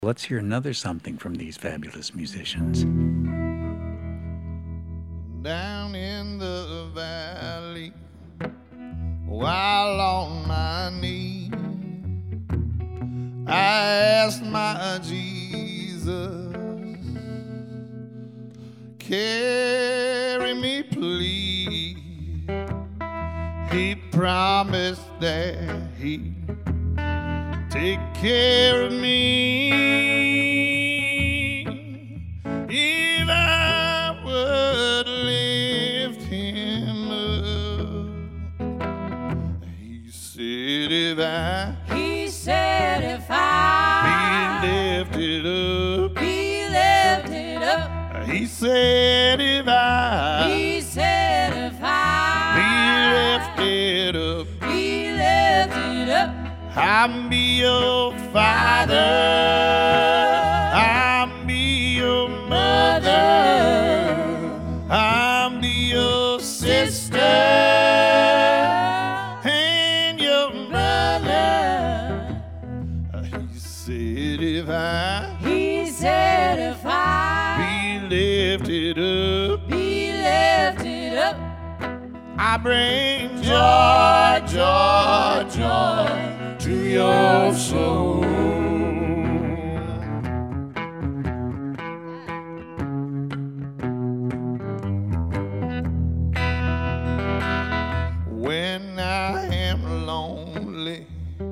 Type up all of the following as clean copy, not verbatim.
Let's hear another something from these fabulous musicians. Down in the valley, while on my knee, I asked my Jesus, carry me please. He promised that he'd take care of me if I would lift him up. He said if I be lifted up, he said if I be lifted up, I'll be your father, I'll be your mother, I'll be your sister and your brother. He said if I be lifted up, I bring joy, joy, joy to your soul. When I am lonely,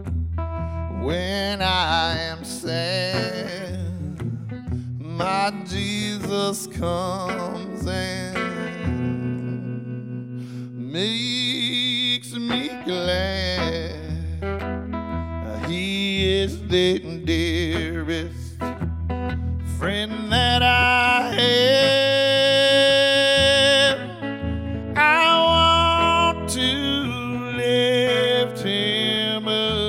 when I am sad, my Jesus comes and makes me glad. He is the dearest friend that I have. I want to lift him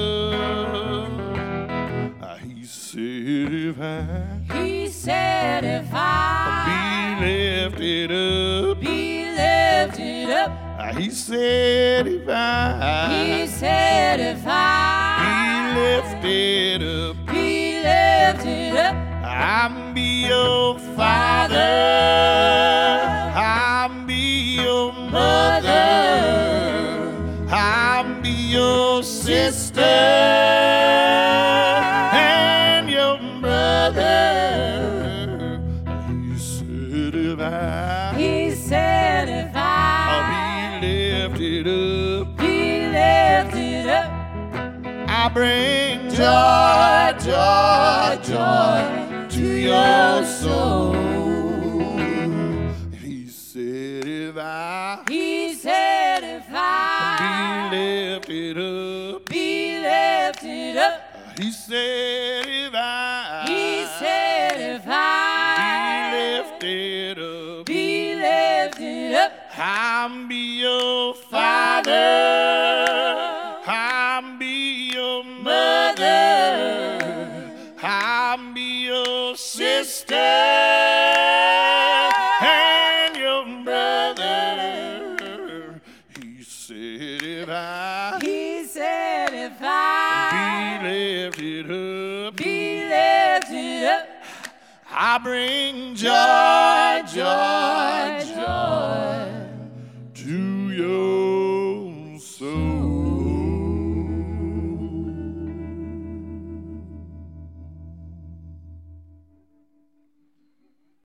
up. He said if I be lifted up, he said if I be lifted up, I'll be your father, I'll be your mother, I'll be your sister and your brother. He said if I'll be lifted up, I bring joy, joy, joy to your soul. He said if I be lifted up, he said if I be lifted up, I'll be your father, I'll be your mother, I'll be your sister and your brother. He said if I be lifted up, I bring joy, joy, joy